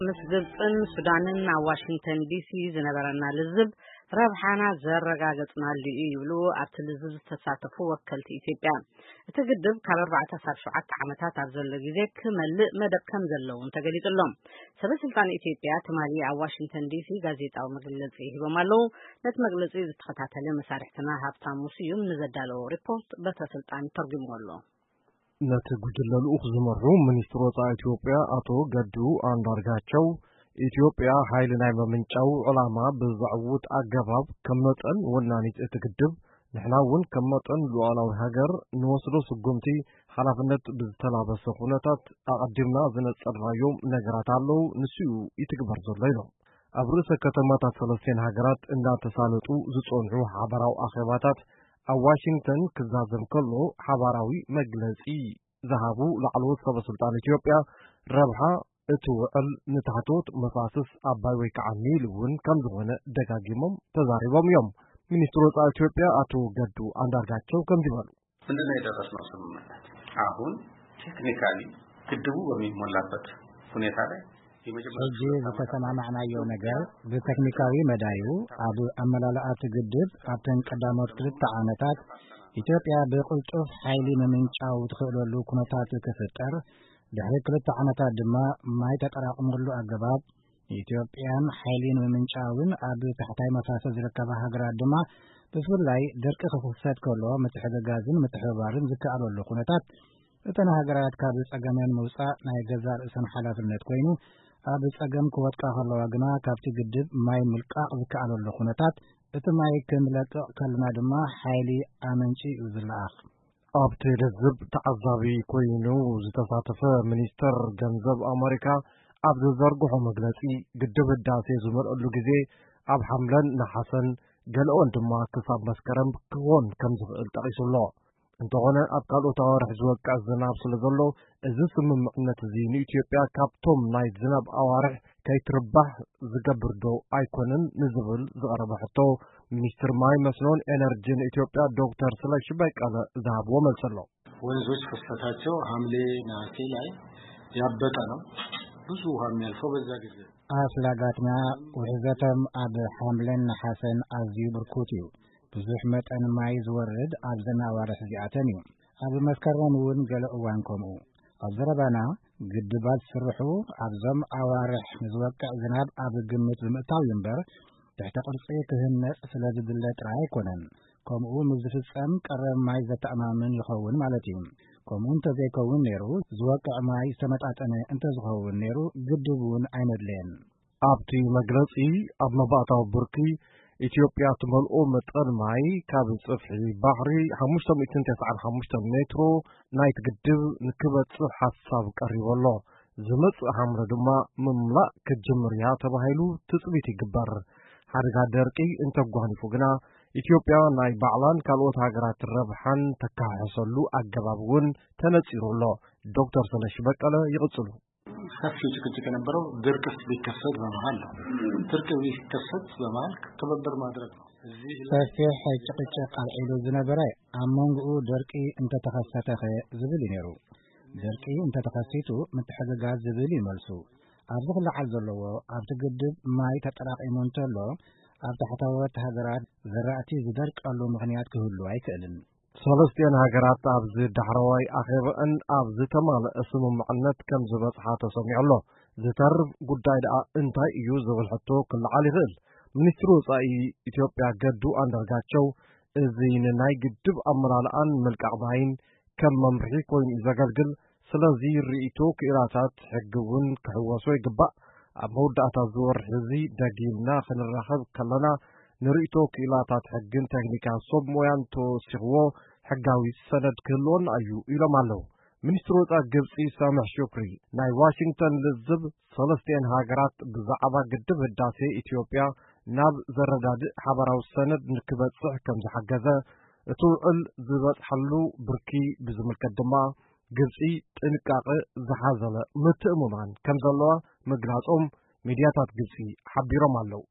ምስግብፅን ሱዳንን ኣብ ዋሽንግተን ዲሲ ዝነበረና ልዝብ ረብሓና ዘረጋገፅናሉ ይብሉ ኣብቲ ልዝብ ዝተሳተፉ ወከልቲ ኢትዮጵያ እቲ ግድብ ካብ 4-7 ዓመታት ኣብ ዘሎ ግዜ ክመልእ መደብ ከም ዘለዎም ተገሊጹሎም ሰበስልጣን ኢትዮጵያ ትማሊ ኣብ ዋሽንግተን ዲሲ ጋዜጣዊ መግለጺ ሂቦም ኣለዉ ነቲ መግለጺ ዝተኸታተለ መሳርሕትና ሃብታሙ ስዩም ንዘዳለዎ ሪፖርት በተስልጣን ተርጉምዎ ነቲ ጉጅለ ልኡኽ ዝመርሑ ሚኒስትር ወፃኢ ኢትዮጵያ አቶ ገዱ አንዳርጋቸው ኢትዮጵያ ኃይል ናይ መምንጫው ዕላማ ብዛዕውት አገባብ ከመጠን ወናኒት እቲ ግድብ ንሕና እውን ከመጠን ሉዓላዊ ሃገር ንወስዶ ስጉምቲ ሓላፍነት ብዝተላበሰ ኩነታት አቀዲምና ዝነጸርናዮም ነገራት ኣለዉ ንስኡ ይትግበር ዘሎ ኢሎም ኣብ ርእሰ ከተማታት ሰለስቴን ሃገራት እንዳተሳለጡ ዝጾንሑ ሓበራዊ አኼባታት ኣብ ዋሽንግተን ክዛዘም ከሎ ሓባራዊ መግለጺ ዝሃቡ ላዕለዎት ሰበስልጣን ኢትዮጵያ ረብሓ እቲ ውዕል ንታሕቶት መፋስስ ኣባይ ወይ ከዓ ኒል እውን ከም ዝኾነ ደጋጊሞም ተዛሪቦም እዮም ሚኒስትሩ ወፃኢ ኢትዮጵያ አቶ ገዱ አንዳርጋቸው ከም ይበሉ ምንድነው የደረስነው ስምምነት አሁን ቴክኒካሊ ግድቡ በሚሞላበት ሁኔታ ላይ እዚህ በተሰማማዕናዮ ነገር በቴክኒካዊ መዳዩ አብ አመላላአት ግድብ አብተን ቀዳሞት ክልተ ዓመታት ኢትዮጵያ በቁልጡፍ ኃይሊ መምንጫው ትኽእለሉ ኩነታት ክፍጠር ድሕሪ ክልተ ዓመታት ድማ ማይ ተጠራቅሙሉ አገባብ ኢትዮጵያን ኃይሊን መምንጫውን አብ ታሕታይ መፋሰስ ዝርከባ ሃገራት ድማ ብፍላይ ደርቂ ክፍሰት ከሎ ምትሕግጋዝን ምትሕብባርን ዝከኣለሉ ኩነታት እተን ሃገራት ካብ ጸገመን መውፃእ ናይ ገዛ ርእሰን ሓላፍነት ኮይኑ ኣብ ጸገም ክወጥቃ ከለዋ ግና ካብቲ ግድብ ማይ ምልቃቕ ዝከኣለሉ ኩነታት እቲ ማይ ክምለቅቕ ከለና ድማ ኃይሊ ኣመንጪ እዩ ዝለኣኽ ኣብቲ ልዝብ ተዓዛቢ ኮይኑ ዝተሳተፈ ሚኒስተር ገንዘብ ኣሜሪካ ኣብ ዝዘርግሖ መግለጺ ግድብ ህዳሴ ዝመልአሉ ግዜ ኣብ ሓምለን ነሓሰን ገለኦን ድማ ክሳብ መስከረም ክኾን ከም ዝኽእል ጠቒሱሎ እንተኾነ ኣብ ካልኦት ኣዋርሕ ዝወቅዕ ዝናብ ስለ ዘሎ እዚ ስምምዕነት እዚ ንኢትዮጵያ ካብቶም ናይ ዝናብ ኣዋርሕ ከይትርባሕ ዝገብር ዶ ኣይኮነን ንዝብል ዝቐረበ ሕቶ ሚኒስትር ማይ መስኖን ኤነርጂን ኢትዮጵያ ዶክተር ስለሺ በቀለ ዝሃብዎ መልስ ኣሎ ወንዞች ፍሰታቸው ሐምሌ ነሐሴ ላይ ያበጠ ነው ብዙ ውሃ የሚያልፈው በዛ ጊዜ አፍላጋትና ውሕዘቶም ኣብ ሐምለን ነሐሰን ኣዝዩ ብርኩት እዩ ብዙሕ መጠን ማይ ዝወርድ ኣብ ዘናዋርሕ ዚኣተን እዩ ኣብ መስከረም እውን ገለ እዋን ከምኡ ኣብ ዘረባና ግድባት ስርሑ ኣብዞም ኣዋርሕ ዝወቅዕ ዝናብ ኣብ ግምት ብምእታው እምበር ትሕተ ቅርጺ ክህነጽ ስለ ዝድለ ጥራይ ኣይኮነን ከምኡ ምዝፍጸም ቀረብ ማይ ዘተኣማምን ይኸውን ማለት እዩ ከምኡ እንተዘይከውን ነይሩ ዝወቅዕ ማይ ዝተመጣጠነ እንተዝኸውን ነይሩ ግድብ እውን ኣይነድለየን ኣብቲ መግለጺ ኣብ መባእታዊ ብርኪ ኢትዮጵያ ትመልኦ መጠን ማይ ካብ ጽፍሒ ባሕሪ 595 ሜትሮ ናይት ግድብ ንክበጽሕ ሓሳብ ቀሪበሎ ዝመጽእ ሓምለ ድማ ምምላእ ክጅምር እያ ተባሂሉ ትጽቢት ይግበር ሓደጋ ደርቂ እንተጓኒፉ ግና ኢትዮጵያ ናይ ባዕላን ካልኦት ሃገራት ረብሓን ተካሕሰሉ አገባብ እውን ተነጺሩሎ ዶክተር ስለሺ በቀለ ይቕጽሉ ሰፊው ጭቅጭቅ የነበረው ድርቅስ ቢከሰት በመሃል ነው ድርቅ ቢከሰት በመሃል ትብብር ማድረግ ነው ሰፊሕ ጭቅጭቅ አልዒሉ ዝነበረ ኣብ መንግኡ ደርቂ እንተተኸሰተ ዝብል ነይሩ ደርቂ እንተተኸሲቱ ምትሕግጋዝ ዝብል ይመልሱ ኣብዚ ክለዓል ዘለዎ ኣብቲ ግድብ ማይ ተጠራቂሙ እንተሎ ኣብ ታሕተወት ሃገራት ዝራእቲ ዝደርቀሉ ምኽንያት ክህሉ ኣይክእልን ሰለስቴን ሃገራት ኣብ ዝዳሕረዋይ ኣኼበአን ኣብ ዝተማልአ ስምምዕነት ከም ዝበጽሓ ተሰሚዑሎ ዝተርፍ ጉዳይ ደኣ እንታይ እዩ ዝብል ሕቶ ክለዓል ይኽእል ሚኒስትሩ ወፃኢ ኢትዮጵያ ገዱ አንዳርጋቸው እዚ ንናይ ግድብ ኣመላልኣን ምልቃቕ ማይን ከም መምርሒ ኮይኑ ዘገልግል ስለዚ ርእይቶ ክኢላታት ሕጊ እውን ክሕወሶ ይግባእ ኣብ መወዳእታ ዝወርሕ እዚ ደጊምና ክንራኸብ ከለና ንርእይቶ ክኢላታት ሕግን ቴክኒካን ሰብ ሞያን ተወሲኽዎ ሕጋዊ ሰነድ ክህልዎን እዩ ኢሎም ኣለዉ ሚኒስትሩ ወፃኢ ግብፂ ሳምሕ ሹክሪ ናይ ዋሽንግተን ልዝብ ሰለስቴን ሃገራት ብዛዕባ ግድብ ህዳሴ ኢትዮጵያ ናብ ዘረዳድእ ሓበራዊ ሰነድ ንክበጽሕ ከም ዝሓገዘ እቲ ውዕል ዝበጽሐሉ ብርኪ ብዝምልከት ድማ ግብፂ ጥንቃቐ ዝሓዘለ ምትእምማን ከም ዘለዋ ምግላጾም ሚድያታት ግብፂ ሓቢሮም ኣለዉ